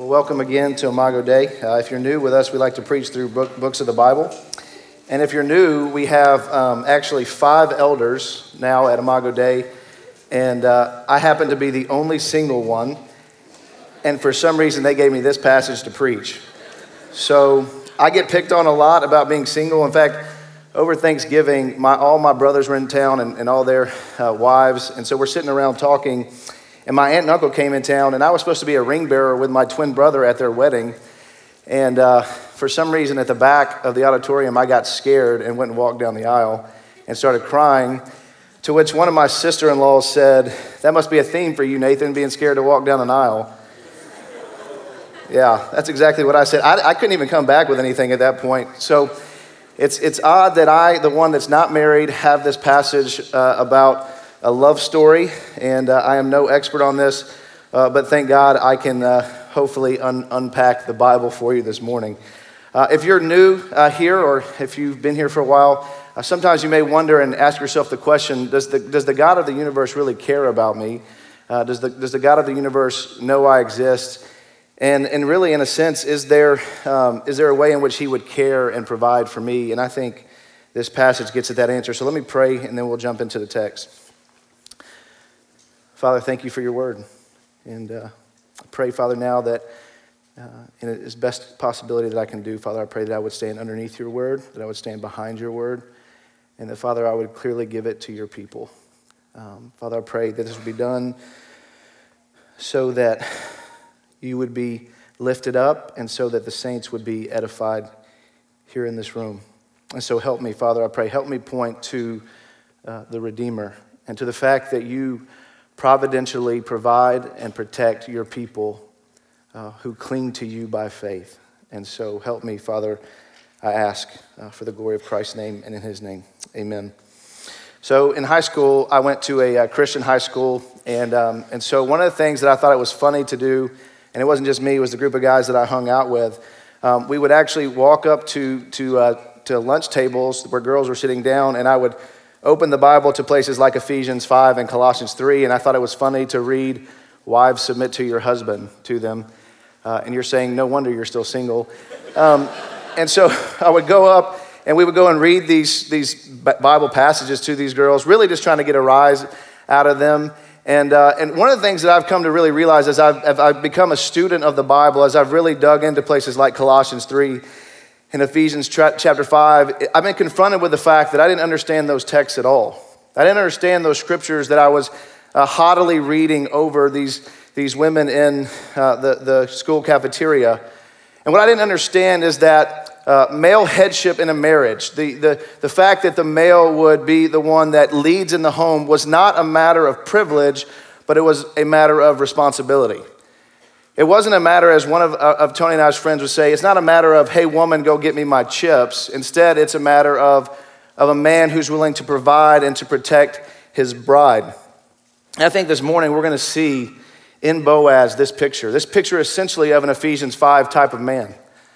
Well, welcome again to Imago Dei. If you're new with us, we like to preach through books of the Bible. And if you're new, we have actually 5 elders now at Imago Dei. And I happen to be the only single one. And for some reason, they gave me this passage to preach. So I get picked on a lot about being single. In fact, over Thanksgiving, all my brothers were in town and all their wives. And so we're sitting around talking. And my aunt and uncle came in town, and I was supposed to be a ring bearer with my twin brother at their wedding. And for some reason, at the back of the auditorium, I got scared and went and walked down the aisle and started crying, to which one of my sister-in-laws said, "That must be a theme for you, Nathan, being scared to walk down an aisle." Yeah, that's exactly what I said. I couldn't even come back with anything at that point. So it's odd that I, the one that's not married, have this passage about a love story, and I am no expert on this, but thank God I can hopefully unpack the Bible for you this morning. If you're new here, or if you've been here for a while, sometimes you may wonder and ask yourself the question, does the God of the universe really care about me? Does the God of the universe know I exist? And really, in a sense, is there a way in which he would care and provide for me? And I think this passage gets at that answer. So let me pray, and then we'll jump into the text. Father, thank you for your word. And I pray, Father, now that in its best possibility that I can do, Father, I pray that I would stand underneath your word, that I would stand behind your word, and that, Father, I would clearly give it to your people. Father, I pray that this would be done so that you would be lifted up and so that the saints would be edified here in this room. And so help me, Father, I pray. Help me point to the Redeemer and to the fact that you providentially provide and protect your people who cling to you by faith. And so help me, Father, I ask for the glory of Christ's name and in his name. Amen. So in high school, I went to a Christian high school. And so one of the things that I thought it was funny to do, and it wasn't just me, it was the group of guys that I hung out with, we would actually walk up to lunch tables where girls were sitting down, and I would open the Bible to places like Ephesians 5 and Colossians 3, and I thought it was funny to read, "Wives, submit to your husband," to them. And you're saying, no wonder you're still single. And so I would go up, and we would go and read these Bible passages to these girls, really just trying to get a rise out of them. And one of the things that I've come to really realize as I've become a student of the Bible, as I've really dug into places like Colossians 3, in Ephesians chapter 5, I've been confronted with the fact that I didn't understand those texts at all. I didn't understand those scriptures that I was haughtily reading over these women in the school cafeteria. And what I didn't understand is that male headship in a marriage, the fact that the male would be the one that leads in the home, was not a matter of privilege, but it was a matter of responsibility. It wasn't a matter, as one of Tony and I's friends would say, it's not a matter of, "Hey, woman, go get me my chips." Instead, it's a matter of a man who's willing to provide and to protect his bride. And I think this morning we're going to see in Boaz this picture essentially of an Ephesians 5 type of man.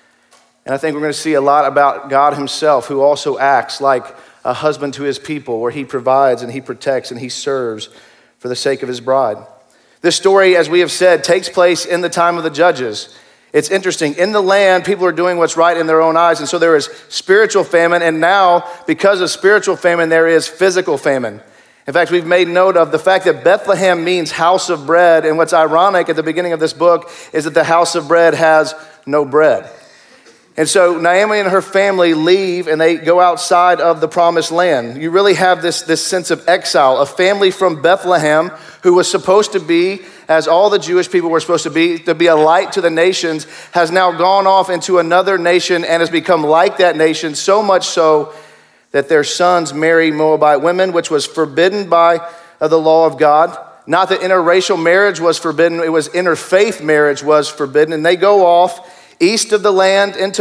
And I think we're going to see a lot about God himself, who also acts like a husband to his people, where he provides and he protects and he serves for the sake of his bride. This story, as we have said, takes place in the time of the judges. It's interesting. In the land, people are doing what's right in their own eyes. And so there is spiritual famine. And now, because of spiritual famine, there is physical famine. In fact, we've made note of the fact that Bethlehem means house of bread. And what's ironic at the beginning of this book is that the house of bread has no bread. And so Naomi and her family leave and they go outside of the promised land. You really have this sense of exile. A family from Bethlehem who was supposed to be, as all the Jewish people were supposed to be a light to the nations, has now gone off into another nation and has become like that nation, so much so that their sons marry Moabite women, which was forbidden by the law of God. Not that interracial marriage was forbidden, it was interfaith marriage was forbidden. And they go off east of the land into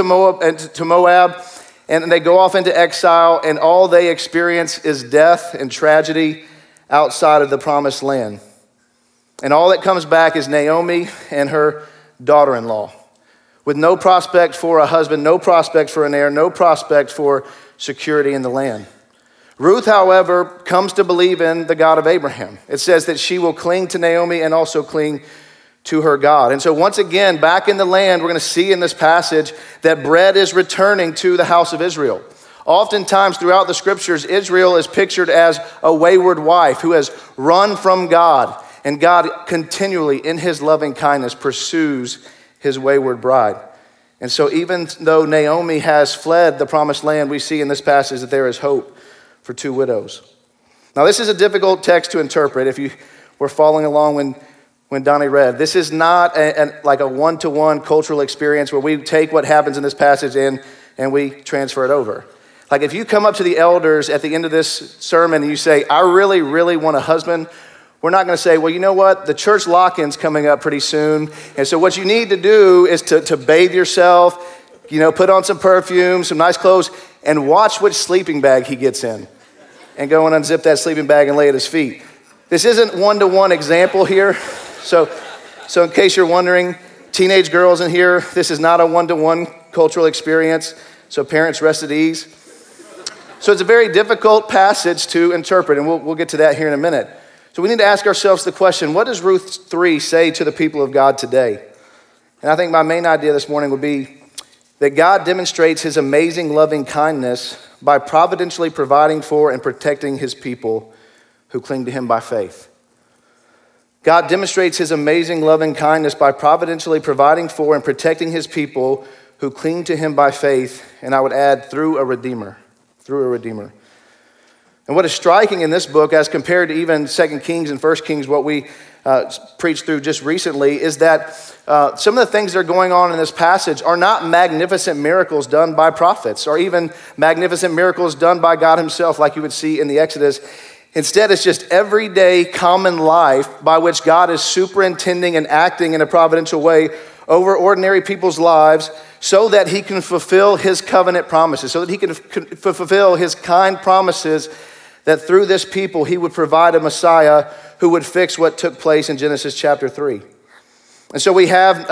Moab, and they go off into exile, and all they experience is death and tragedy outside of the promised land. And all that comes back is Naomi and her daughter-in-law, with no prospect for a husband, no prospect for an heir, no prospect for security in the land. Ruth, however, comes to believe in the God of Abraham. It says that she will cling to Naomi and also cling to her God. And so once again, back in the land, we're going to see in this passage that bread is returning to the house of Israel. Oftentimes throughout the scriptures, Israel is pictured as a wayward wife who has run from God, and God continually, in his loving kindness, pursues his wayward bride. And so even though Naomi has fled the promised land, we see in this passage that there is hope for two widows. Now, this is a difficult text to interpret if you were following along when Donnie read. This is not like a one-to-one cultural experience where we take what happens in this passage and we transfer it over. Like if you come up to the elders at the end of this sermon and you say, I really, really want a husband, we're not going to say, well, you know what? The church lock-in's coming up pretty soon. And so what you need to do is to bathe yourself, put on some perfume, some nice clothes, and watch which sleeping bag he gets in. And go and unzip that sleeping bag and lay at his feet. This isn't one-to-one example here. So in case you're wondering, teenage girls in here, this is not a one-to-one cultural experience. So parents, rest at ease. So it's a very difficult passage to interpret, and we'll get to that here in a minute. So we need to ask ourselves the question, what does Ruth 3 say to the people of God today? And I think my main idea this morning would be that God demonstrates his amazing loving kindness by providentially providing for and protecting his people who cling to him by faith. God demonstrates his amazing loving kindness by providentially providing for and protecting his people who cling to him by faith, and I would add, through a Redeemer. And what is striking in this book, as compared to even 2 Kings and 1 Kings, what we preached through just recently, is that some of the things that are going on in this passage are not magnificent miracles done by prophets or even magnificent miracles done by God himself like you would see in the Exodus. Instead, it's just everyday common life by which God is superintending and acting in a providential way over ordinary people's lives so that he can fulfill his covenant promises, so that he can fulfill his kind promises that through this people he would provide a Messiah who would fix what took place in Genesis chapter 3. And so we have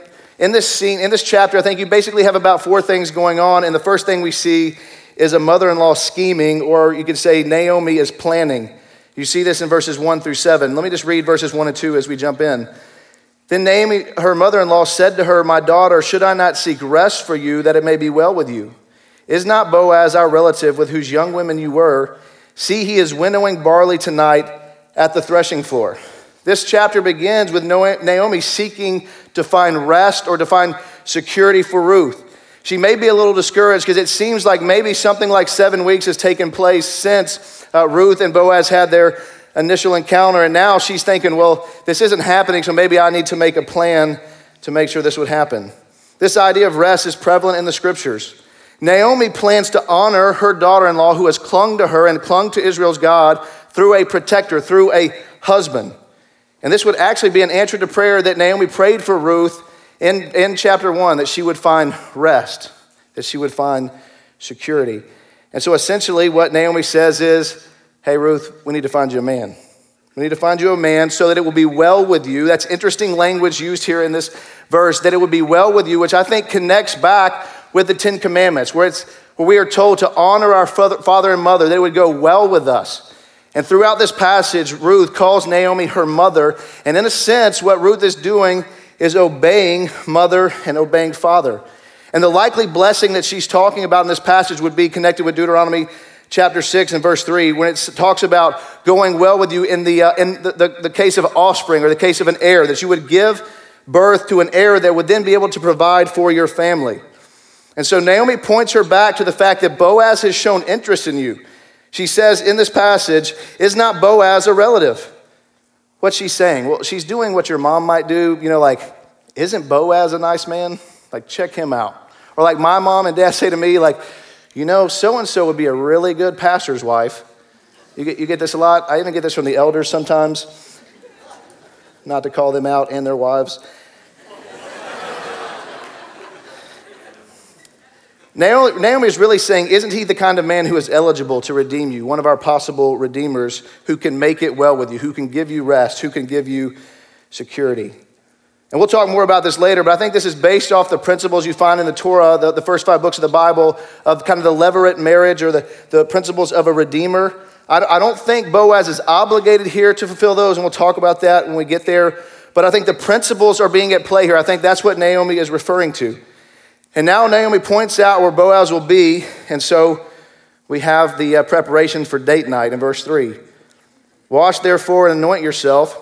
in this scene, in this chapter, I think you basically have about four things going on. And the first thing we see is a mother-in-law scheming, or you could say Naomi is planning. You see this in verses 1 through 7. Let me just read verses 1 and 2 as we jump in. Then Naomi, her mother-in-law, said to her, my daughter, should I not seek rest for you that it may be well with you? Is not Boaz our relative with whose young women you were? See, he is winnowing barley tonight at the threshing floor. This chapter begins with Naomi seeking to find rest or to find security for Ruth. She may be a little discouraged because it seems like maybe something like 7 weeks has taken place since Ruth and Boaz had their initial encounter. And now she's thinking, well, this isn't happening, so maybe I need to make a plan to make sure this would happen. This idea of rest is prevalent in the scriptures. Naomi plans to honor her daughter-in-law who has clung to her and clung to Israel's God through a protector, through a husband. And this would actually be an answer to prayer that Naomi prayed for Ruth in chapter 1, that she would find rest, that she would find security. And so essentially what Naomi says is, hey, Ruth, we need to find you a man. We need to find you a man so that it will be well with you. That's interesting language used here in this verse, that it would be well with you, which I think connects back with the Ten Commandments, where we are told to honor our father and mother, that it would go well with us. And throughout this passage, Ruth calls Naomi her mother. And in a sense, what Ruth is doing is obeying mother and obeying father. And the likely blessing that she's talking about in this passage would be connected with Deuteronomy chapter 6 and verse 3, when it talks about going well with you in the case of offspring or the case of an heir, that you would give birth to an heir that would then be able to provide for your family. And so Naomi points her back to the fact that Boaz has shown interest in you. She says in this passage, is not Boaz a relative? What's she saying? Well, she's doing what your mom might do, like, isn't Boaz a nice man? Like, check him out. Or like my mom and dad say to me, like, so-and-so would be a really good pastor's wife. You get this a lot. I even get this from the elders sometimes, not to call them out and their wives. Naomi is really saying, isn't he the kind of man who is eligible to redeem you, one of our possible redeemers who can make it well with you, who can give you rest, who can give you security? And we'll talk more about this later, but I think this is based off the principles you find in the Torah, the first 5 books of the Bible, of kind of the levirate marriage or the principles of a redeemer. I don't think Boaz is obligated here to fulfill those, and we'll talk about that when we get there. but I think the principles are being at play here. I think that's what Naomi is referring to. And now Naomi points out where Boaz will be, and so we have the preparation for date night in verse 3. Wash therefore and anoint yourself,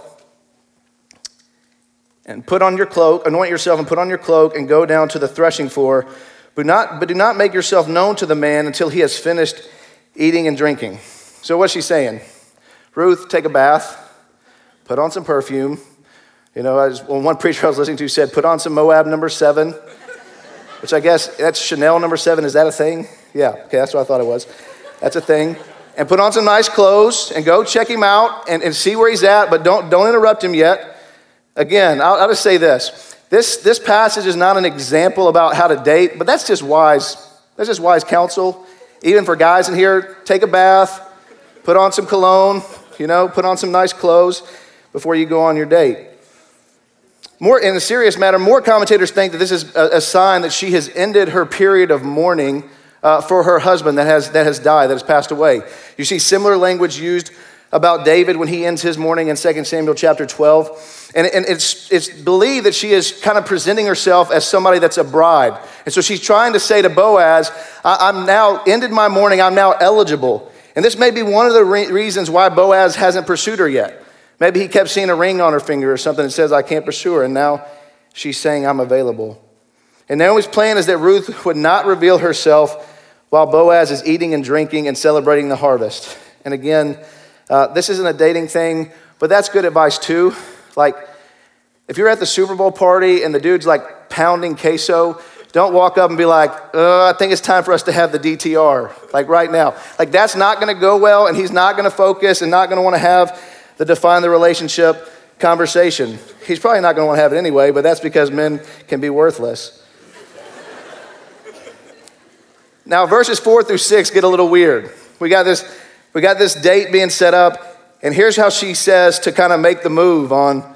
and put on your cloak, anoint yourself and put on your cloak, and go down to the threshing floor, but do not make yourself known to the man until he has finished eating and drinking. So what's she saying? Ruth, take a bath, put on some perfume. One preacher I was listening to said, put on some Moab number 7, which I guess that's Chanel number 7. Is that a thing? Yeah, okay, that's what I thought it was. That's a thing. And put on some nice clothes and go check him out and see where he's at, but don't interrupt him yet. Again, I'll just say this. This passage is not an example about how to date, but that's just wise. That's just wise counsel. Even for guys in here, take a bath, put on some cologne, put on some nice clothes before you go on your date. More in a serious matter, more commentators think that this is a sign that she has ended her period of mourning for her husband that has died, that has passed away. You see similar language used about David when he ends his mourning in 2 Samuel chapter 12. And it's believed that she is kind of presenting herself as somebody that's a bride. And so she's trying to say to Boaz, I'm now ended my mourning, I'm now eligible. And this may be one of the reasons why Boaz hasn't pursued her yet. Maybe he kept seeing a ring on her finger or something that says, I can't pursue her. And now she's saying, I'm available. And Naomi's plan is that Ruth would not reveal herself while Boaz is eating and drinking and celebrating the harvest. And again, this isn't a dating thing, but that's good advice too. Like, if you're at the Super Bowl party and the dude's like pounding queso, don't walk up and be like, I think it's time for us to have the DTR, like right now. Like, that's not going to go well, and he's not going to focus and not going to want to have the define the relationship conversation. He's probably not going to want to have it anyway, but that's because men can be worthless. Now, verses 4 through 6 get a little weird. We got this date being set up, and here's how she says to kind of make the move on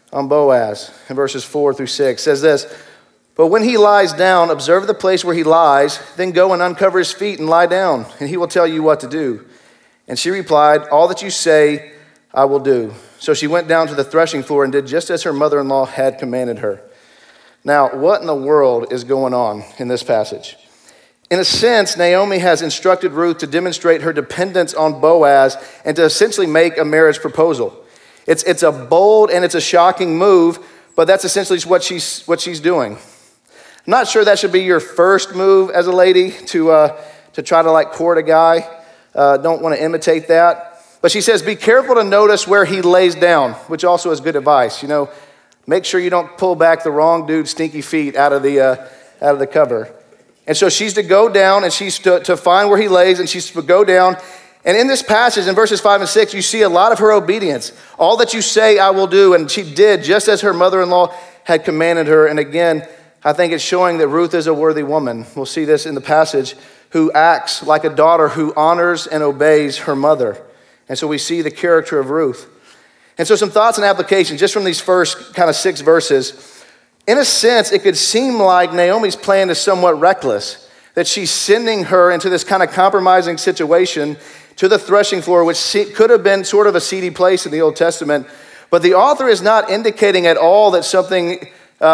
Boaz. In verses 4 through 6 says this, but when he lies down, observe the place where he lies, then go and uncover his feet and lie down, and he will tell you what to do. And she replied, all that you say, I will do. So she went down to the threshing floor and did just as her mother-in-law had commanded her. Now, what in the world is going on in this passage? In a sense, Naomi has instructed Ruth to demonstrate her dependence on Boaz and to essentially make a marriage proposal. It's a bold and it's a shocking move, but that's essentially what she's doing. I'm not sure that should be your first move as a lady to try to like court a guy. Don't want to imitate that. But she says, be careful to notice where he lays down, which also is good advice. Make sure you don't pull back the wrong dude's stinky feet out of the cover. And so she's to go down and she's to find where he lays and she's to go down. And in this passage, in verses 5 and 6, you see a lot of her obedience. All that you say, I will do. And she did just as her mother-in-law had commanded her. And again, I think it's showing that Ruth is a worthy woman. We'll see this in the passage, who acts like a daughter who honors and obeys her mother. And so we see the character of Ruth. And so some thoughts and applications just from these first kind of 6 verses. In a sense, it could seem like Naomi's plan is somewhat reckless, that she's sending her into this kind of compromising situation to the threshing floor, which could have been sort of a seedy place in the Old Testament. But the author is not indicating at all that something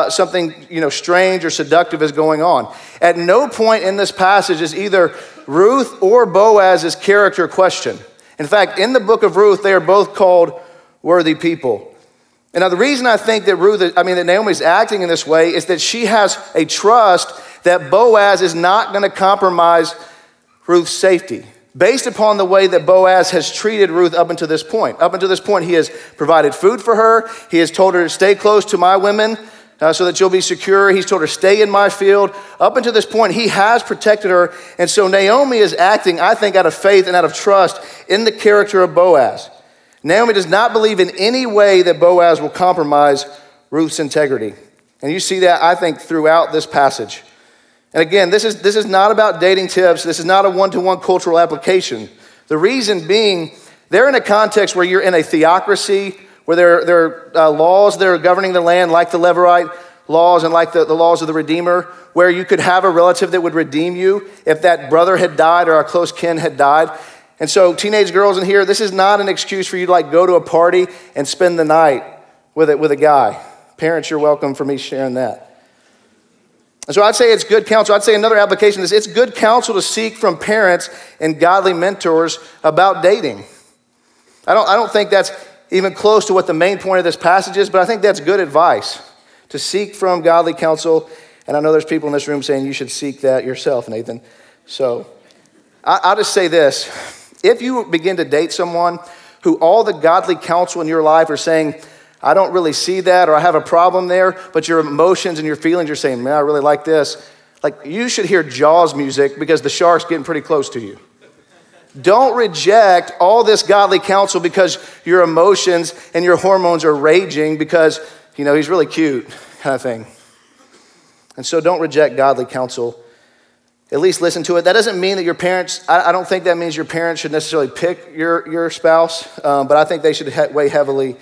strange or seductive is going on. At no point in this passage is either Ruth or Boaz's character questioned. In fact, in the book of Ruth, they are both called worthy people. And now the reason I think that that Naomi is acting in this way is that she has a trust that Boaz is not going to compromise Ruth's safety, based upon the way that Boaz has treated Ruth up until this point. Up until this point, he has provided food for her. He has told her to stay close to my women so that you'll be secure. He's told her, stay in my field. Up until this point, he has protected her. And so Naomi is acting, I think, out of faith and out of trust in the character of Boaz. Naomi does not believe in any way that Boaz will compromise Ruth's integrity. And you see that, I think, throughout this passage. And again, this is not about dating tips. This is not a one-to-one cultural application. The reason being, they're in a context where you're in a theocracy, where there are laws that are governing the land, like the Levirate laws and like the laws of the Redeemer, where you could have a relative that would redeem you if that brother had died or a close kin had died. And so teenage girls in here, this is not an excuse for you to go to a party and spend the night with a guy. Parents, you're welcome for me sharing that. And so I'd say it's good counsel. I'd say another application is it's good counsel to seek from parents and godly mentors about dating. I don't think that's even close to what the main point of this passage is, but I think that's good advice to seek from godly counsel. And I know there's people in this room saying you should seek that yourself, Nathan. So I'll just say this. If you begin to date someone who all the godly counsel in your life are saying, I don't really see that, or I have a problem there, but your emotions and your feelings are saying, man, I really like this. Like, you should hear Jaws music because the shark's getting pretty close to you. Don't reject all this godly counsel because your emotions and your hormones are raging because, he's really cute kind of thing. And so don't reject godly counsel. At least listen to it. That doesn't mean that your parents, I don't think that means your parents should necessarily pick your spouse, but I think they should weigh heavily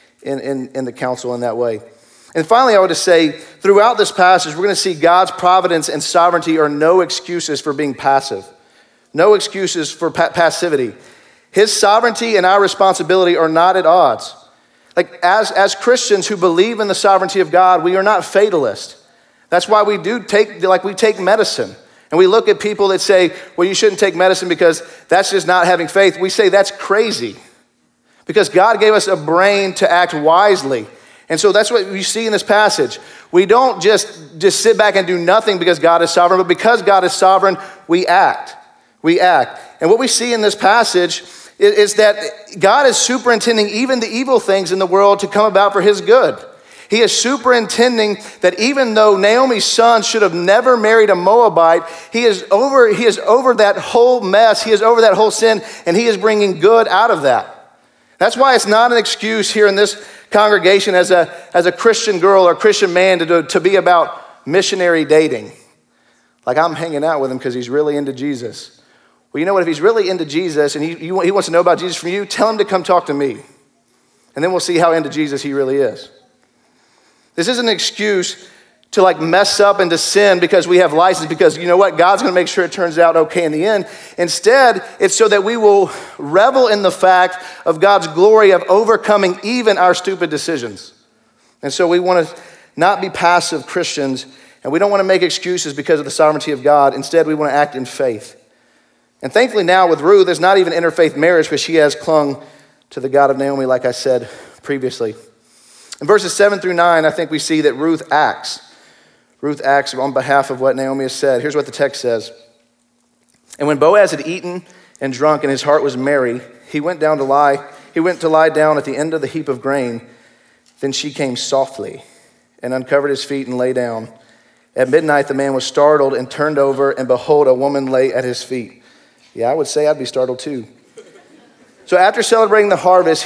in the counsel in that way. And finally, I would just say, throughout this passage, we're going to see God's providence and sovereignty are no excuses for being passive. No excuses for passivity. His sovereignty and our responsibility are not at odds. Like, as Christians who believe in the sovereignty of God, we are not fatalist. That's why we take medicine. And we look at people that say, well, you shouldn't take medicine because that's just not having faith. We say that's crazy. Because God gave us a brain to act wisely. And so that's what we see in this passage. We don't just sit back and do nothing because God is sovereign, but because God is sovereign, we act. We act. And what we see in this passage is that God is superintending even the evil things in the world to come about for his good. He is superintending that even though Naomi's son should have never married a Moabite, he is over that whole mess, he is over that whole sin, and he is bringing good out of that. That's why it's not an excuse here in this congregation as a Christian girl or Christian man to be about missionary dating. Like, I'm hanging out with him because he's really into Jesus. Well, you know what? If he's really into Jesus and he wants to know about Jesus from you, tell him to come talk to me. And then we'll see how into Jesus he really is. This isn't an excuse to mess up and to sin because we have license, because you know what? God's going to make sure it turns out okay in the end. Instead, it's so that we will revel in the fact of God's glory of overcoming even our stupid decisions. And so we want to not be passive Christians, and we don't want to make excuses because of the sovereignty of God. Instead, we want to act in faith. And thankfully now with Ruth, there's not even interfaith marriage because she has clung to the God of Naomi, like I said previously. In verses 7 through 9, I think we see that Ruth acts. Ruth acts on behalf of what Naomi has said. Here's what the text says. And when Boaz had eaten and drunk and his heart was merry, he went to lie down at the end of the heap of grain. Then she came softly and uncovered his feet and lay down. At midnight, the man was startled and turned over, and behold, a woman lay at his feet. Yeah, I would say I'd be startled too. So after celebrating the harvest,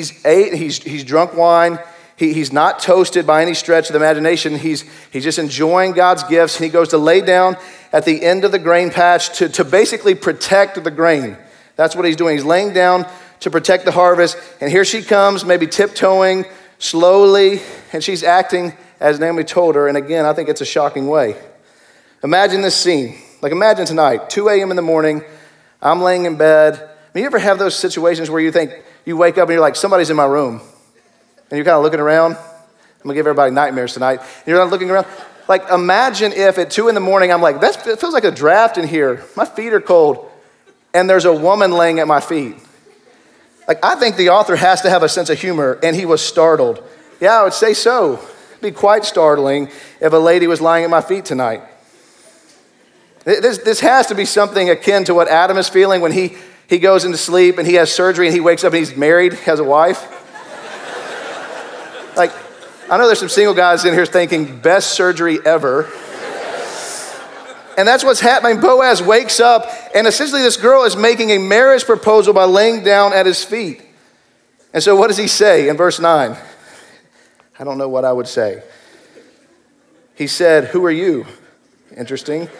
he's drunk wine. He's not toasted by any stretch of the imagination. He's just enjoying God's gifts. He goes to lay down at the end of the grain patch to basically protect the grain. That's what he's doing. He's laying down to protect the harvest. And here she comes, maybe tiptoeing slowly, and she's acting as Naomi told her. And again, I think it's a shocking way. Imagine this scene. Imagine tonight, 2 a.m. in the morning, I'm laying in bed. You ever have those situations where you think, you wake up and you're like, somebody's in my room? And you're kind of looking around. I'm going to give everybody nightmares tonight. And you're not looking around. Imagine if at 2 in the morning, I'm like, it feels like a draft in here. My feet are cold. And there's a woman laying at my feet. I think the author has to have a sense of humor, and he was startled. Yeah, I would say so. It'd be quite startling if a lady was lying at my feet tonight. This has to be something akin to what Adam is feeling when he goes into sleep and he has surgery and he wakes up and he's married, has a wife. I know there's some single guys in here thinking, best surgery ever. And that's what's happening. Boaz wakes up, and essentially this girl is making a marriage proposal by laying down at his feet. And so what does he say in verse 9? I don't know what I would say. He said, who are you? Interesting.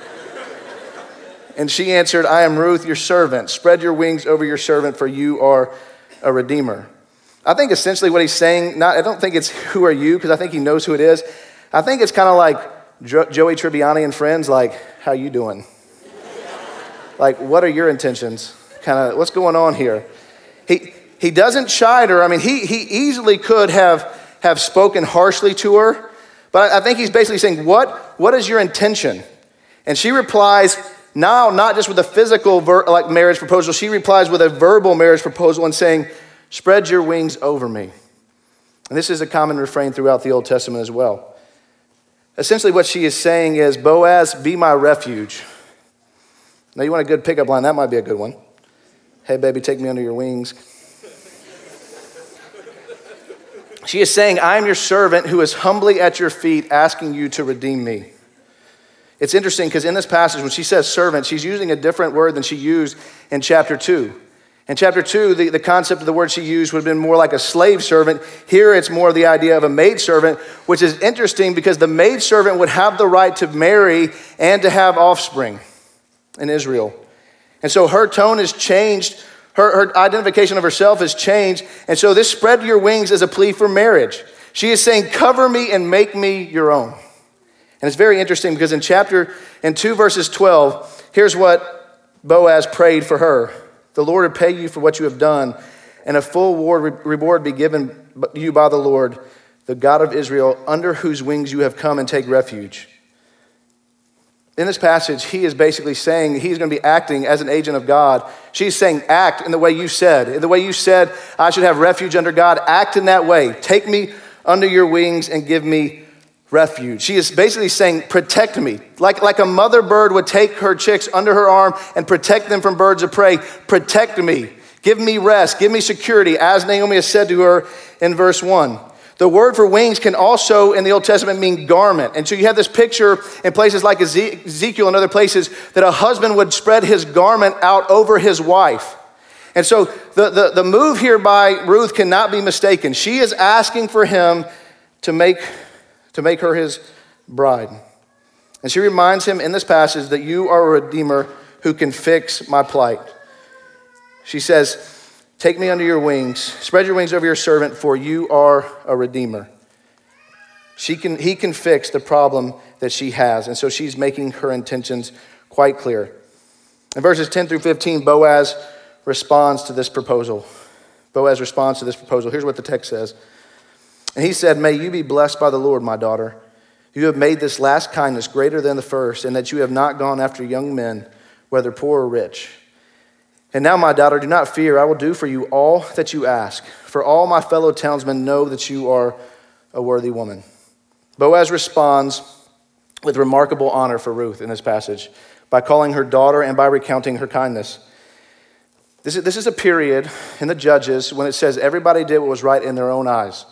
And she answered, I am Ruth, your servant. Spread your wings over your servant, for you are a redeemer. I think essentially what he's saying, I don't think it's who are you, because I think he knows who it is. I think it's kind of like Joey Tribbiani and Friends, how you doing? What are your intentions? Kind of, what's going on here? He doesn't chide her. I mean, he easily could have spoken harshly to her, but I think he's basically saying, what is your intention? And she replies, now, not just with a physical marriage proposal, she replies with a verbal marriage proposal and saying, spread your wings over me. And this is a common refrain throughout the Old Testament as well. Essentially what she is saying is, Boaz, be my refuge. Now you want a good pickup line, that might be a good one. Hey baby, take me under your wings. She is saying, I am your servant who is humbly at your feet asking you to redeem me. It's interesting because in this passage, when she says servant, she's using a different word than she used in chapter 2. In chapter 2, the concept of the word she used would have been more like a slave servant. Here it's more the idea of a maidservant, which is interesting because the maidservant would have the right to marry and to have offspring in Israel. And so her tone has changed. Her identification of herself has changed. And so this spread your wings is a plea for marriage. She is saying, cover me and make me your own. And it's very interesting because in 2 verses 12, here's what Boaz prayed for her. The Lord would pay you for what you have done, and a full reward be given you by the Lord, the God of Israel, under whose wings you have come and take refuge. In this passage, he is basically saying he's going to be acting as an agent of God. She's saying, act in the way you said. In the way you said, I should have refuge under God. Act in that way. Take me under your wings and give me refuge. She is basically saying, protect me. Like a mother bird would take her chicks under her arm and protect them from birds of prey. Protect me. Give me rest. Give me security, as Naomi has said to her in verse 1. The word for wings can also, in the Old Testament, mean garment. And so you have this picture in places like Ezekiel and other places that a husband would spread his garment out over his wife. And so the move here by Ruth cannot be mistaken. She is asking for him to make her his bride. And she reminds him in this passage that you are a redeemer who can fix my plight. She says, take me under your wings, spread your wings over your servant, for you are a redeemer. He can fix the problem that she has. And so she's making her intentions quite clear. In verses 10 through 15, Boaz responds to this proposal. Here's what the text says. And he said, may you be blessed by the Lord, my daughter. You have made this last kindness greater than the first, and that you have not gone after young men, whether poor or rich. And now, my daughter, do not fear. I will do for you all that you ask. For all my fellow townsmen know that you are a worthy woman. Boaz responds with remarkable honor for Ruth in this passage by calling her daughter and by recounting her kindness. This is a period in the Judges when it says everybody did what was right in their own eyes.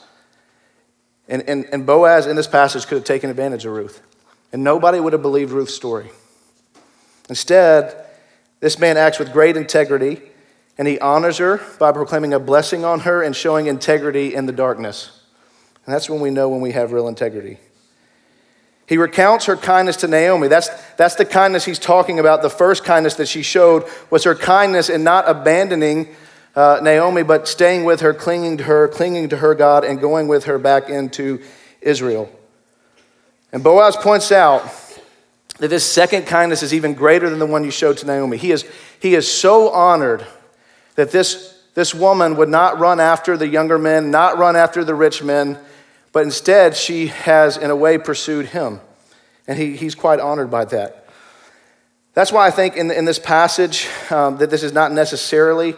And Boaz in this passage could have taken advantage of Ruth. And nobody would have believed Ruth's story. Instead, this man acts with great integrity, and he honors her by proclaiming a blessing on her and showing integrity in the darkness. And that's when we know when we have real integrity. He recounts her kindness to Naomi. That's the kindness he's talking about. The first kindness that she showed was her kindness in not abandoning Naomi, but staying with her, clinging to her God, and going with her back into Israel. And Boaz points out that this second kindness is even greater than the one you showed to Naomi. He is so honored that this woman would not run after the younger men, not run after the rich men, but instead she has, in a way, pursued him. And he's quite honored by that. That's why I think in this passage that this is not necessarily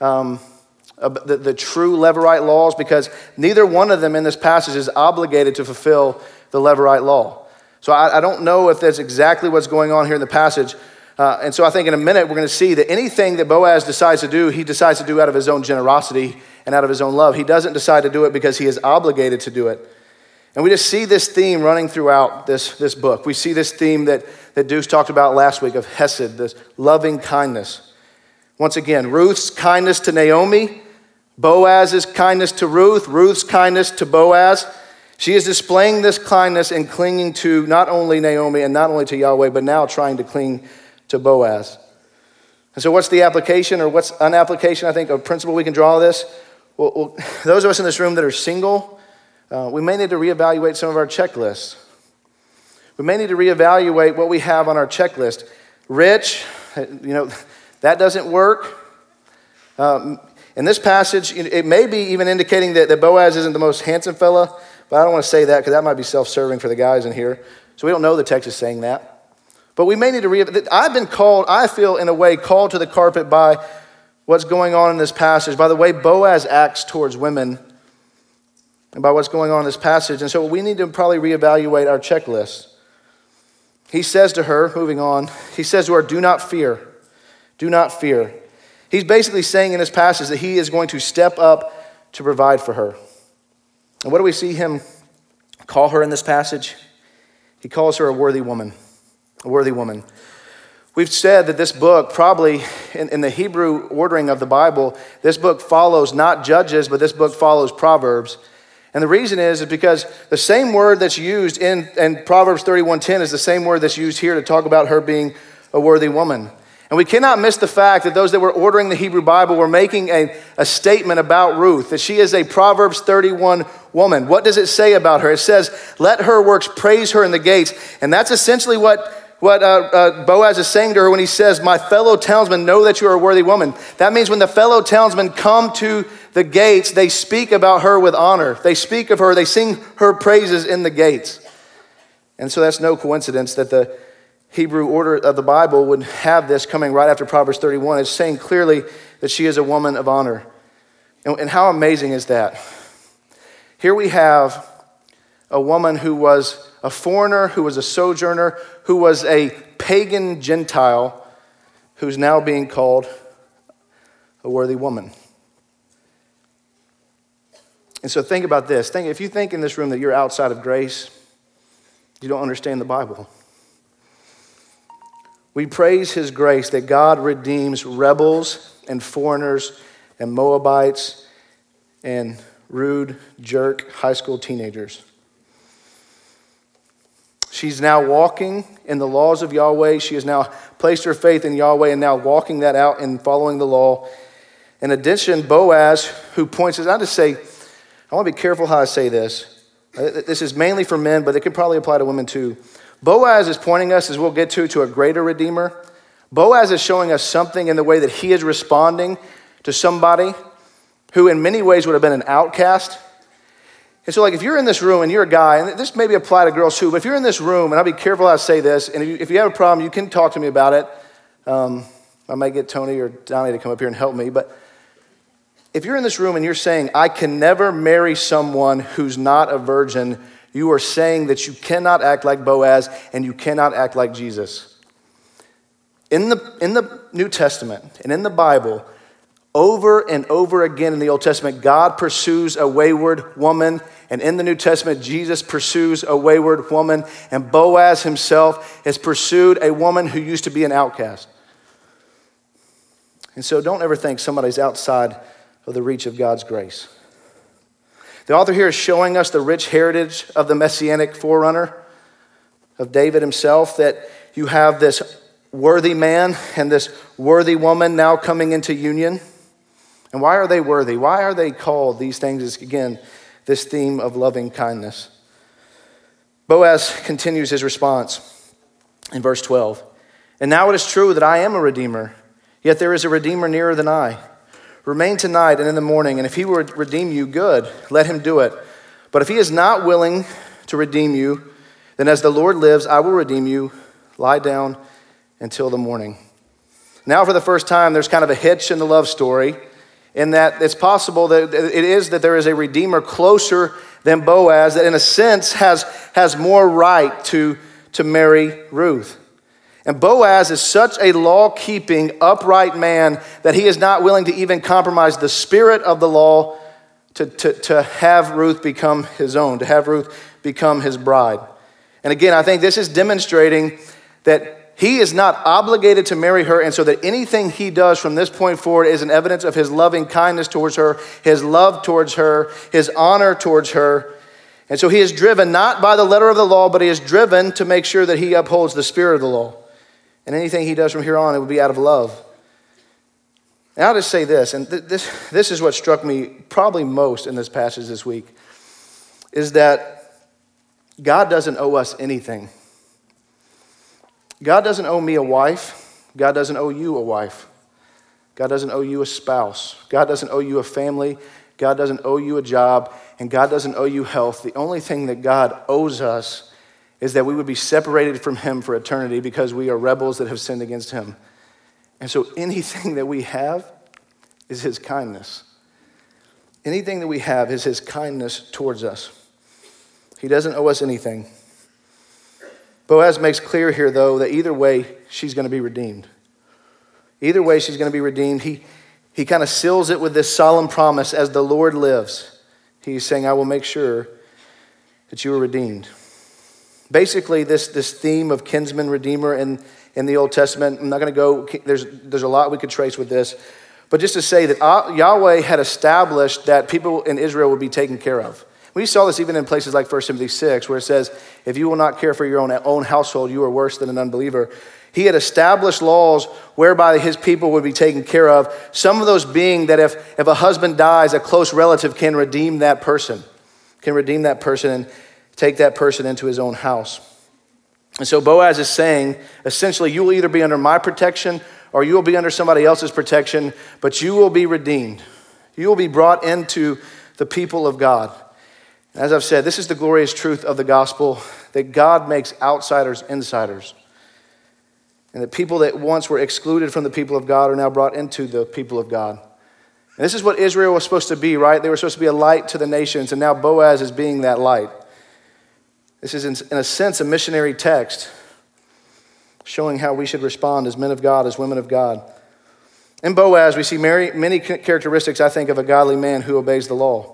the true Levirate laws, because neither one of them in this passage is obligated to fulfill the Levirate law. So I don't know if that's exactly what's going on here in the passage. And so I think in a minute we're going to see that anything that Boaz decides to do, he decides to do out of his own generosity and out of his own love. He doesn't decide to do it because he is obligated to do it. And we just see this theme running throughout this book. We see this theme that Deuce talked about last week of Hesed, this loving kindness. Once again, Ruth's kindness to Naomi, Boaz's kindness to Ruth, Ruth's kindness to Boaz. She is displaying this kindness and clinging to not only Naomi and not only to Yahweh, but now trying to cling to Boaz. And so what's the application, or what's an application, I think, a principle we can draw of this? Well, those of us in this room that are single, we may need to reevaluate some of our checklists. We may need to reevaluate what we have on our checklist. Rich, that doesn't work. in this passage, it may be even indicating that Boaz isn't the most handsome fella, but I don't want to say that because that might be self-serving for the guys in here. So we don't know the text is saying that. But we may need to I've been called, I feel in a way, called to the carpet by what's going on in this passage, by the way Boaz acts towards women, and by what's going on in this passage. And so we need to probably reevaluate our checklist. He says to her, moving on, he says to her, do not fear. Do not fear. He's basically saying in this passage that he is going to step up to provide for her. And what do we see him call her in this passage? He calls her a worthy woman. A worthy woman. We've said that this book, probably in the Hebrew ordering of the Bible, this book follows not Judges, but this book follows Proverbs. And the reason is because the same word that's used in Proverbs 31:10 is the same word that's used here to talk about her being a worthy woman. And we cannot miss the fact that those that were ordering the Hebrew Bible were making a statement about Ruth, that she is a Proverbs 31 woman. What does it say about her? It says, let her works praise her in the gates. And that's essentially what Boaz is saying to her when he says, my fellow townsmen know that you are a worthy woman. That means when the fellow townsmen come to the gates, they speak about her with honor. They speak of her, they sing her praises in the gates. And so that's no coincidence that the Hebrew order of the Bible would have this coming right after Proverbs 31. It's saying clearly that she is a woman of honor. And how amazing is that? Here we have a woman who was a foreigner, who was a sojourner, who was a pagan Gentile, who's now being called a worthy woman. And so think about this. If you think in this room that you're outside of grace, you don't understand the Bible. We praise his grace that God redeems rebels and foreigners and Moabites and rude, jerk high school teenagers. She's now walking in the laws of Yahweh. She has now placed her faith in Yahweh and now walking that out and following the law. In addition, Boaz, who points us, I just say, I want to be careful how I say this. This is mainly for men, but it could probably apply to women too. Boaz is pointing us, as we'll get to a greater redeemer. Boaz is showing us something in the way that he is responding to somebody who in many ways would have been an outcast. And so like if you're in this room and you're a guy, and this maybe apply to girls too, but if you're in this room, and I'll be careful how I say this, and if you have a problem, you can talk to me about it. I might get Tony or Donnie to come up here and help me, but if you're in this room and you're saying, I can never marry someone who's not a virgin, you are saying that you cannot act like Boaz and you cannot act like Jesus. In the New Testament and in the Bible, over and over again in the Old Testament, God pursues a wayward woman. And in the New Testament, Jesus pursues a wayward woman. And Boaz himself has pursued a woman who used to be an outcast. And so don't ever think somebody's outside of the reach of God's grace. The author here is showing us the rich heritage of the Messianic forerunner of David himself, that you have this worthy man and this worthy woman now coming into union. And why are they worthy? Why are they called these things? Is again, this theme of loving kindness. Boaz continues his response in verse 12. And now it is true that I am a redeemer, yet there is a redeemer nearer than I. Remain tonight and in the morning, and if he will redeem you, good, let him do it. But if he is not willing to redeem you, then as the Lord lives, I will redeem you. Lie down until the morning. Now for the first time, there's kind of a hitch in the love story, in that it's possible that there is a redeemer closer than Boaz, that in a sense has more right to marry Ruth. And Boaz is such a law-keeping, upright man that he is not willing to even compromise the spirit of the law to have Ruth become his own, to have Ruth become his bride. And again, I think this is demonstrating that he is not obligated to marry her, and so that anything he does from this point forward is an evidence of his loving kindness towards her, his love towards her, his honor towards her. And so he is driven not by the letter of the law, but he is driven to make sure that he upholds the spirit of the law. And anything he does from here on, it would be out of love. And I'll just say this, and this is what struck me probably most in this passage this week, is that God doesn't owe us anything. God doesn't owe me a wife. God doesn't owe you a wife. God doesn't owe you a spouse. God doesn't owe you a family. God doesn't owe you a job. And God doesn't owe you health. The only thing that God owes us is that we would be separated from him for eternity because we are rebels that have sinned against him. And so anything that we have is his kindness. Anything that we have is his kindness towards us. He doesn't owe us anything. Boaz makes clear here, though, that either way, she's going to be redeemed. Either way, she's going to be redeemed. He kind of seals it with this solemn promise, as the Lord lives. He's saying, I will make sure that you are redeemed. Basically, this theme of kinsman redeemer in the Old Testament, I'm not going to go, there's a lot we could trace with this, but just to say that Yahweh had established that people in Israel would be taken care of. We saw this even in places like 1 Timothy 6, where it says, if you will not care for your own household, you are worse than an unbeliever. He had established laws whereby his people would be taken care of. Some of those being that if a husband dies, a close relative can redeem that person and take that person into his own house. And so Boaz is saying, essentially, you will either be under my protection or you will be under somebody else's protection, but you will be redeemed. You will be brought into the people of God. As I've said, this is the glorious truth of the gospel, that God makes outsiders insiders. And that people that once were excluded from the people of God are now brought into the people of God. And this is what Israel was supposed to be, right? They were supposed to be a light to the nations, and now Boaz is being that light. This is, in a sense, a missionary text showing how we should respond as men of God, as women of God. In Boaz, we see many characteristics, I think, of a godly man who obeys the law.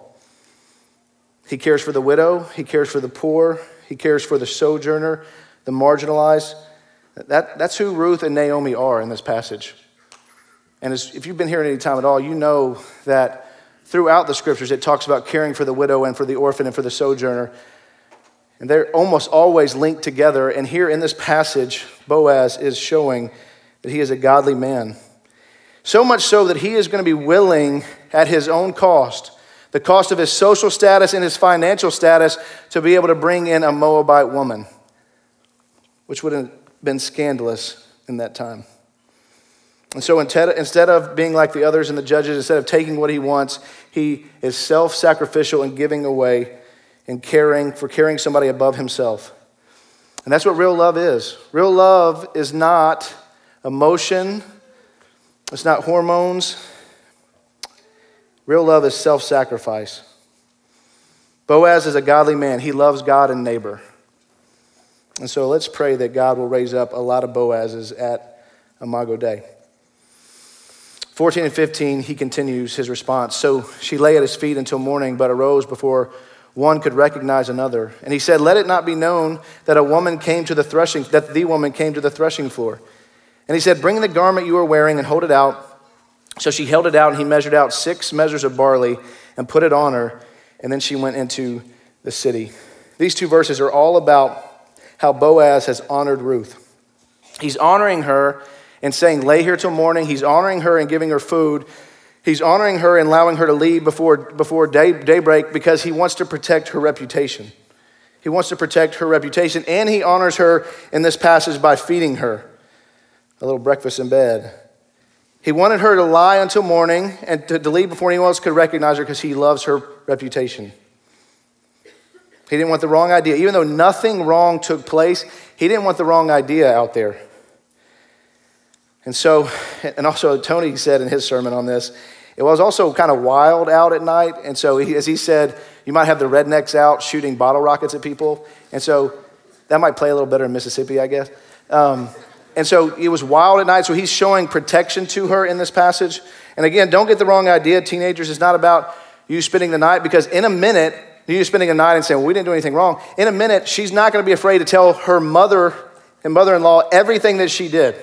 He cares for the widow. He cares for the poor. He cares for the sojourner, the marginalized. That's who Ruth and Naomi are in this passage. And if you've been here any time at all, you know that throughout the scriptures, it talks about caring for the widow and for the orphan and for the sojourner. And they're almost always linked together. And here in this passage, Boaz is showing that he is a godly man. So much so that he is going to be willing at his own cost, the cost of his social status and his financial status, to be able to bring in a Moabite woman, which would have been scandalous in that time. And so instead of being like the others and the judges, instead of taking what he wants, he is self-sacrificial and giving away and caring somebody above himself. And that's what real love is. Real love is not emotion. It's not hormones. Real love is self-sacrifice. Boaz is a godly man. He loves God and neighbor. And so let's pray that God will raise up a lot of Boazes at Imago Dei. 14 and 15, he continues his response. So she lay at his feet until morning, but arose before one could recognize another. And he said, let it not be known that the woman came to the threshing floor. And he said, bring the garment you are wearing and hold it out. So she held it out, and he measured out 6 measures of barley and put it on her. And then she went into the city. These 2 verses are all about how Boaz has honored Ruth. He's honoring her and saying, lay here till morning. He's honoring her and giving her food. He's honoring her and allowing her to leave before daybreak because he wants to protect her reputation. He wants to protect her reputation, and he honors her in this passage by feeding her a little breakfast in bed. He wanted her to lie until morning and to leave before anyone else could recognize her because he loves her reputation. He didn't want the wrong idea. Even though nothing wrong took place, he didn't want the wrong idea out there. And so, and also Tony said in his sermon on this, it was also kind of wild out at night. And so, as he said, you might have the rednecks out shooting bottle rockets at people. And so that might play a little better in Mississippi, I guess. And so it was wild at night. So he's showing protection to her in this passage. And again, don't get the wrong idea, teenagers. It's not about you spending the night, because in a minute, you spending a night and saying, well, we didn't do anything wrong. In a minute, she's not going to be afraid to tell her mother and mother-in-law everything that she did.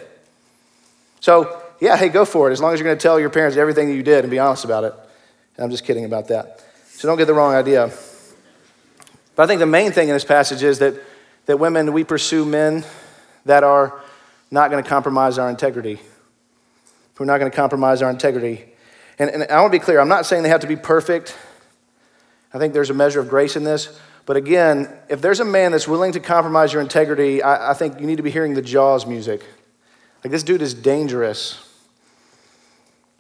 So, yeah, hey, go for it, as long as you're going to tell your parents everything that you did and be honest about it. And I'm just kidding about that. So don't get the wrong idea. But I think the main thing in this passage is that women, we pursue men that are not going to compromise our integrity. We're not going to compromise our integrity. And I want to be clear, I'm not saying they have to be perfect. I think there's a measure of grace in this. But again, if there's a man that's willing to compromise your integrity, I think you need to be hearing the Jaws music. Like, this dude is dangerous.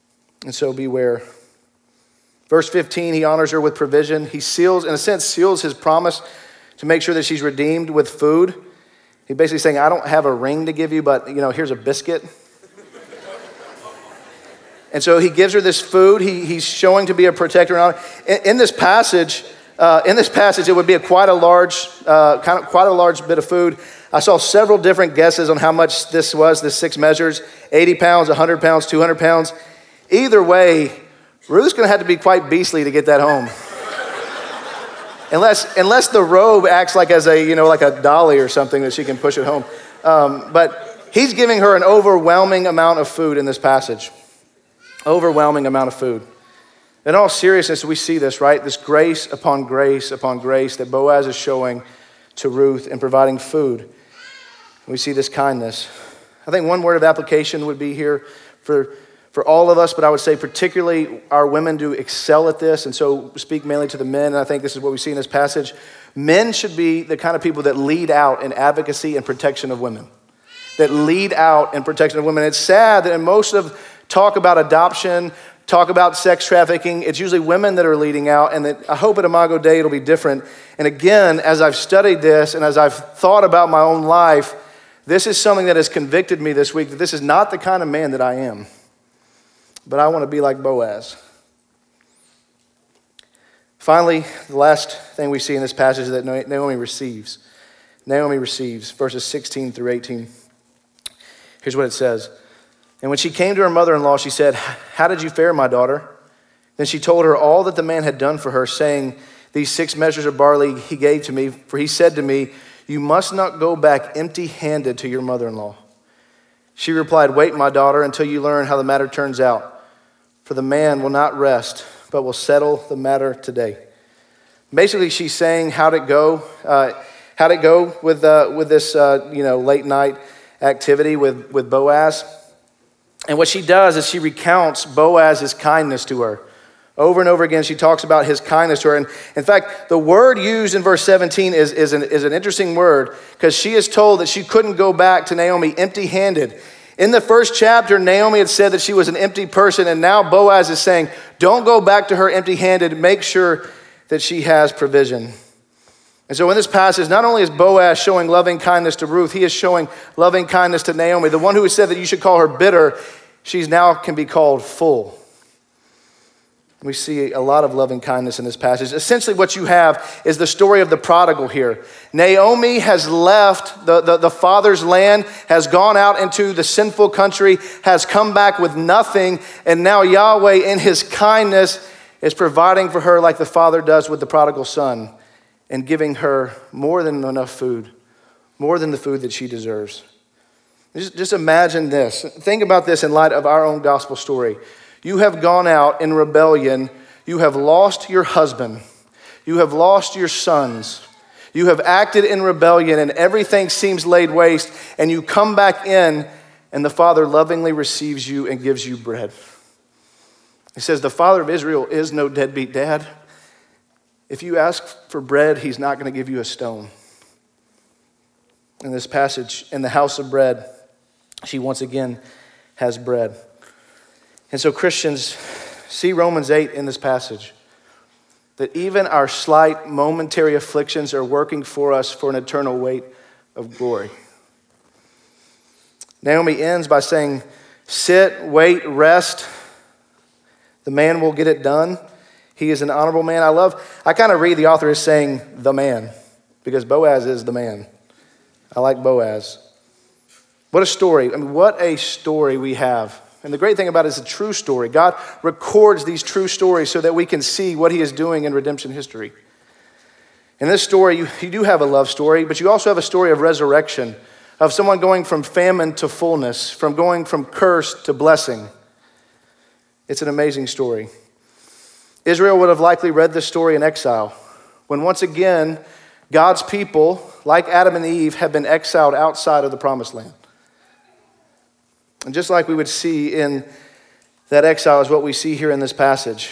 And so beware. Verse 15, he honors her with provision. He seals, in a sense, seals his promise to make sure that she's redeemed with food. He's basically saying, I don't have a ring to give you, but here's a biscuit. And so he gives her this food. He's showing to be a protector. In this passage, it would be quite a large bit of food. I saw several different guesses on how much this was, this 6 measures, 80 pounds, 100 pounds, 200 pounds. Either way, Ruth's going to have to be quite beastly to get that home. Unless the robe acts like as like a dolly or something that she can push it home. But he's giving her an overwhelming amount of food in this passage. Overwhelming amount of food. In all seriousness, we see this, right? This grace upon grace upon grace that Boaz is showing to Ruth in providing food. We see this kindness. I think one word of application would be here for all of us, but I would say particularly our women do excel at this, and so speak mainly to the men, and I think this is what we see in this passage. Men should be the kind of people that lead out in advocacy and protection of women. That lead out in protection of women. It's sad that in most of talk about adoption, talk about sex trafficking, it's usually women that are leading out, and that I hope at Imago Dei it'll be different. And again, as I've studied this and as I've thought about my own life, this is something that has convicted me this week, that this is not the kind of man that I am. But I want to be like Boaz. Finally, the last thing we see in this passage is that Naomi receives. Naomi receives, verses 16 through 18. Here's what it says. And when she came to her mother-in-law, she said, "How did you fare, my daughter?" Then she told her all that the man had done for her, saying, "These 6 measures of barley he gave to me, for he said to me, 'You must not go back empty-handed to your mother-in-law.' She replied, 'Wait, my daughter, until you learn how the matter turns out. For the man will not rest, but will settle the matter today.'" Basically, she's saying, how'd it go? How'd it go with this late night activity with Boaz? And what she does is she recounts Boaz's kindness to her. Over and over again, she talks about his kindness to her. And in fact, the word used in verse 17 is an interesting word, because she is told that she couldn't go back to Naomi empty-handed. In the first chapter, Naomi had said that she was an empty person, and now Boaz is saying, don't go back to her empty-handed. Make sure that she has provision. And so in this passage, not only is Boaz showing loving kindness to Ruth, he is showing loving kindness to Naomi. The one who said that you should call her bitter, she's now can be called full. We see a lot of loving kindness in this passage. Essentially what you have is the story of the prodigal here. Naomi has left the father's land, has gone out into the sinful country, has come back with nothing, and now Yahweh in his kindness is providing for her like the father does with the prodigal son and giving her more than enough food, more than the food that she deserves. Just imagine this. Think about this in light of our own gospel story. You have gone out in rebellion. You have lost your husband. You have lost your sons. You have acted in rebellion and everything seems laid waste, and you come back in and the Father lovingly receives you and gives you bread. He says the Father of Israel is no deadbeat dad. If you ask for bread, he's not going to give you a stone. In this passage, in the house of bread, she once again has bread. And so Christians, see Romans 8 in this passage, that even our slight momentary afflictions are working for us for an eternal weight of glory. Naomi ends by saying, sit, wait, rest. The man will get it done. He is an honorable man. I kind of read the author as saying the man, because Boaz is the man. I like Boaz. What a story. I mean, what a story we have. And the great thing about it is a true story. God records these true stories so that we can see what he is doing in redemption history. In this story, you do have a love story, but you also have a story of resurrection, of someone going from famine to fullness, from going from curse to blessing. It's an amazing story. Israel would have likely read this story in exile, when once again, God's people, like Adam and Eve, have been exiled outside of the promised land. And just like we would see in that exile is what we see here in this passage.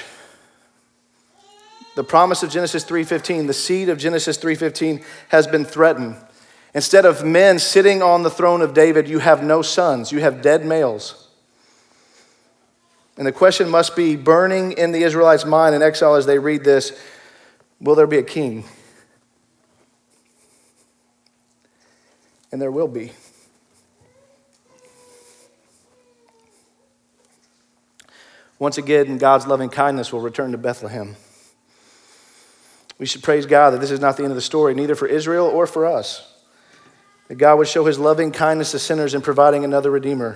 The promise of Genesis 3:15, the seed of Genesis 3:15 has been threatened. Instead of men sitting on the throne of David, you have no sons, you have dead males. And the question must be burning in the Israelites' mind in exile as they read this, will there be a king? And there will be. Once again, God's loving kindness will return to Bethlehem. We should praise God that this is not the end of the story, neither for Israel or for us. That God would show his loving kindness to sinners in providing another Redeemer.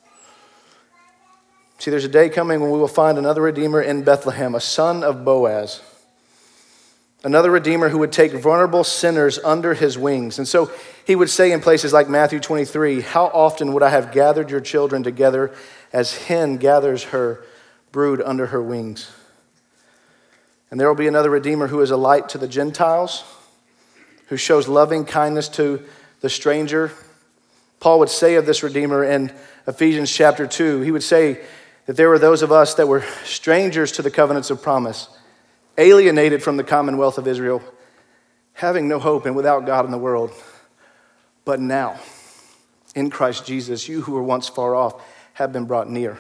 See, there's a day coming when we will find another Redeemer in Bethlehem, a son of Boaz. Another Redeemer who would take vulnerable sinners under his wings. And so he would say in places like Matthew 23, how often would I have gathered your children together as hen gathers her brood under her wings? And there will be another Redeemer who is a light to the Gentiles, who shows loving kindness to the stranger. Paul would say of this Redeemer in Ephesians chapter 2, he would say that there were those of us that were strangers to the covenants of promise, alienated from the commonwealth of Israel, having no hope and without God in the world. But now, in Christ Jesus, you who were once far off have been brought near.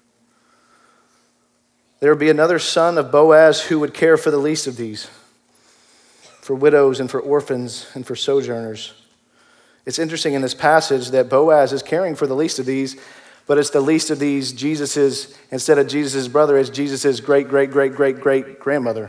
There would be another son of Boaz who would care for the least of these, for widows and for orphans and for sojourners. It's interesting in this passage that Boaz is caring for the least of these, but it's the least of these Jesus's, instead of Jesus' brother, it's Jesus' great-great-great-great-great-grandmother.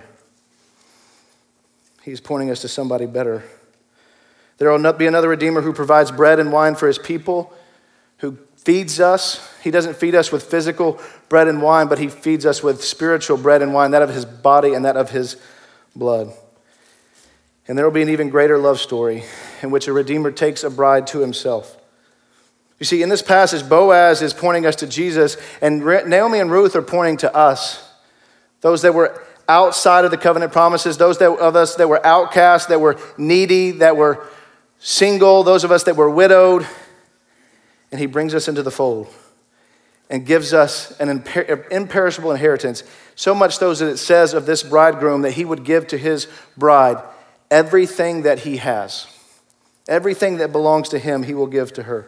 He's pointing us to somebody better. There will not be another Redeemer who provides bread and wine for his people, who feeds us. He doesn't feed us with physical bread and wine, but he feeds us with spiritual bread and wine, that of his body and that of his blood. And there will be an even greater love story in which a Redeemer takes a bride to himself. You see, in this passage, Boaz is pointing us to Jesus, and Naomi and Ruth are pointing to us, those that were outside of the covenant promises, those of us that were outcast, that were needy, that were single, those of us that were widowed. And he brings us into the fold and gives us an imperishable inheritance, so much so that it says of this bridegroom that he would give to his bride everything that he has. Everything that belongs to him, he will give to her.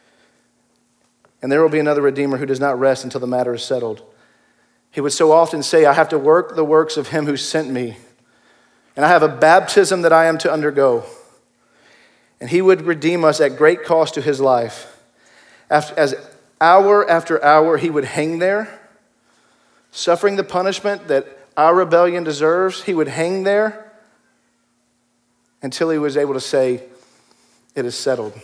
And there will be another Redeemer who does not rest until the matter is settled. He would so often say, I have to work the works of him who sent me, and I have a baptism that I am to undergo. And he would redeem us at great cost to his life. As hour after hour he would hang there, suffering the punishment that our rebellion deserves. He would hang there until he was able to say, it is settled.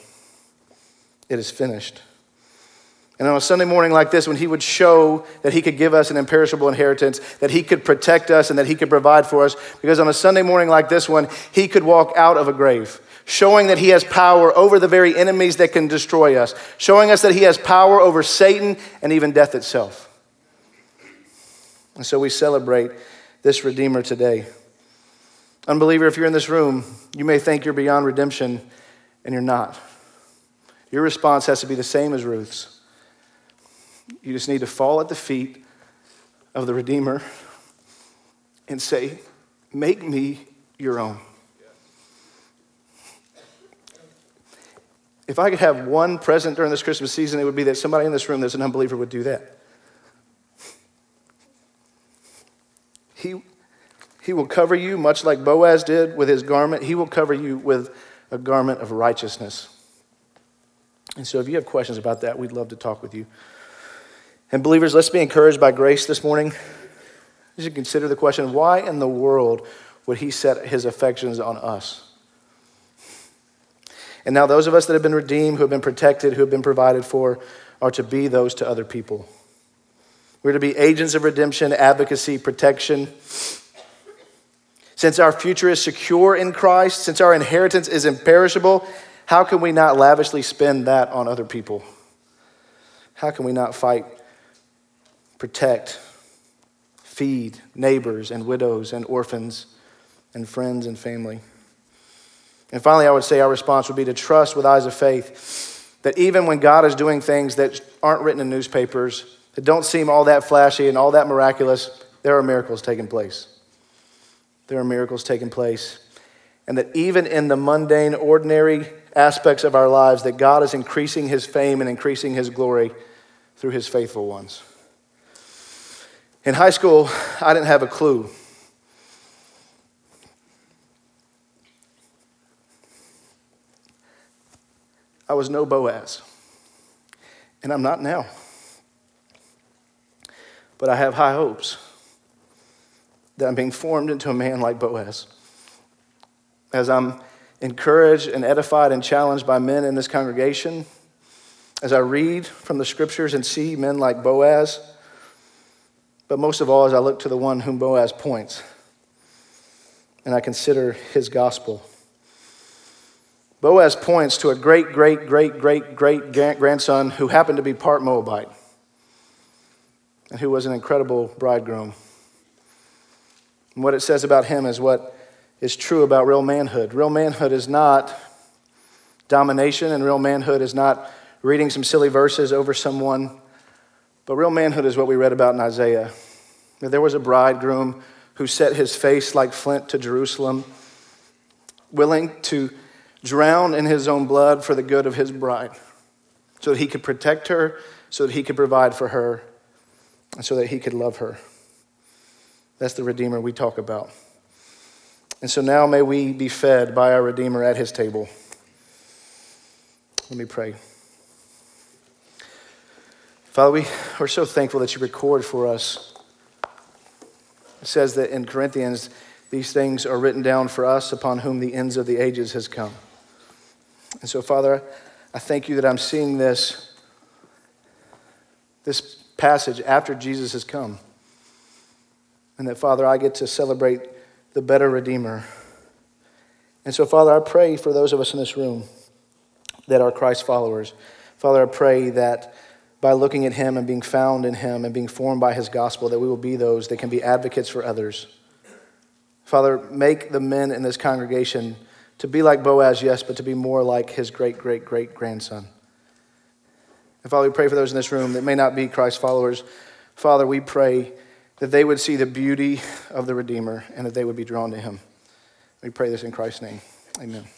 It is finished. And on a Sunday morning like this, when he would show that he could give us an imperishable inheritance, that he could protect us and that he could provide for us, because on a Sunday morning like this one, he could walk out of a grave, showing that he has power over the very enemies that can destroy us, showing us that he has power over Satan and even death itself. And so we celebrate this Redeemer today. Unbeliever, if you're in this room, you may think you're beyond redemption, and you're not. Your response has to be the same as Ruth's. You just need to fall at the feet of the Redeemer and say, make me your own. If I could have one present during this Christmas season, it would be that somebody in this room that's an unbeliever would do that. He will cover you, much like Boaz did with his garment. He will cover you with a garment of righteousness. And so if you have questions about that, we'd love to talk with you. And believers, let's be encouraged by grace this morning. You should consider the question, why in the world would he set his affections on us? And now those of us that have been redeemed, who have been protected, who have been provided for, are to be those to other people. We're to be agents of redemption, advocacy, protection. Since our future is secure in Christ, since our inheritance is imperishable, how can we not lavishly spend that on other people? How can we not fight, protect, feed neighbors and widows and orphans and friends and family? And finally, I would say our response would be to trust with eyes of faith that even when God is doing things that aren't written in newspapers, that don't seem all that flashy and all that miraculous, there are miracles taking place. There are miracles taking place. And that even in the mundane, ordinary aspects of our lives, that God is increasing his fame and increasing his glory through his faithful ones. In high school, I didn't have a clue. I was no Boaz, and I'm not now. But I have high hopes that I'm being formed into a man like Boaz. As I'm encouraged and edified and challenged by men in this congregation, as I read from the scriptures and see men like Boaz, but most of all, as I look to the one whom Boaz points, and I consider his gospel. Boaz points to a great-great-great-great-great-grandson who happened to be part Moabite and who was an incredible bridegroom. And what it says about him is what is true about real manhood. Real manhood is not domination, and real manhood is not reading some silly verses over someone, but real manhood is what we read about in Isaiah. That there was a bridegroom who set his face like flint to Jerusalem, willing to drown in his own blood for the good of his bride, so that he could protect her, so that he could provide for her, and so that he could love her. That's the Redeemer we talk about. And so now may we be fed by our Redeemer at his table. Let me pray. Father, we're so thankful that you record for us. It says that in Corinthians, these things are written down for us upon whom the ends of the ages has come. And so, Father, I thank you that I'm seeing this passage after Jesus has come. And that, Father, I get to celebrate the better Redeemer. And so, Father, I pray for those of us in this room that are Christ followers. Father, I pray that by looking at him and being found in him and being formed by his gospel, that we will be those that can be advocates for others. Father, make the men in this congregation to be like Boaz, yes, but to be more like his great-great-great-grandson. And Father, we pray for those in this room that may not be Christ followers. Father, we pray that they would see the beauty of the Redeemer and that they would be drawn to him. We pray this in Christ's name. Amen.